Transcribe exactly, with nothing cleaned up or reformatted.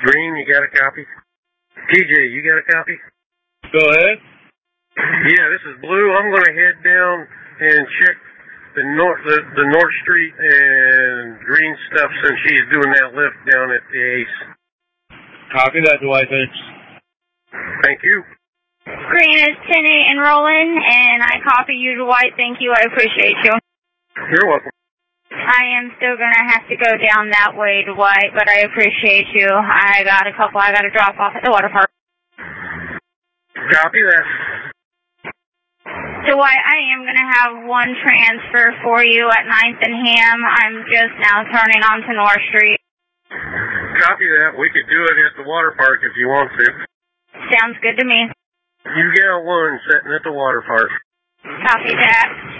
Green, you got a copy? T J, you got a copy? Go ahead. Yeah, this is Blue. I'm going to head down and check the North the, the North Street and Green stuff since she's doing that lift down at the Ace. Copy that, Dwight. Thanks. Thank you. Green is ten eight and rolling, and I copy you, Dwight. Thank you. I appreciate you. You're welcome. I am still going to have to go down that way, Dwight, but I appreciate you. I got a couple I got to drop off at the water park. Copy that. Dwight, I am going to have one transfer for you at ninth and Ham. I'm just now turning onto North Street. Copy that. We could do it at the water park if you want to. Sounds good to me. You got one sitting at the water park. Copy that.